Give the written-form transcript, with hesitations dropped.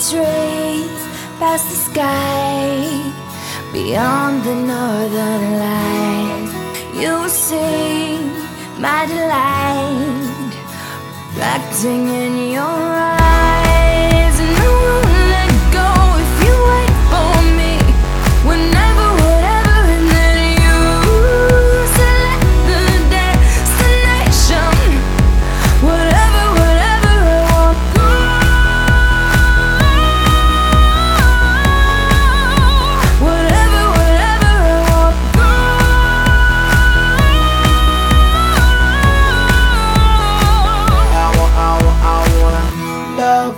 trees, past the sky, beyond the northern lights. You will see my delight reflecting in your eyes.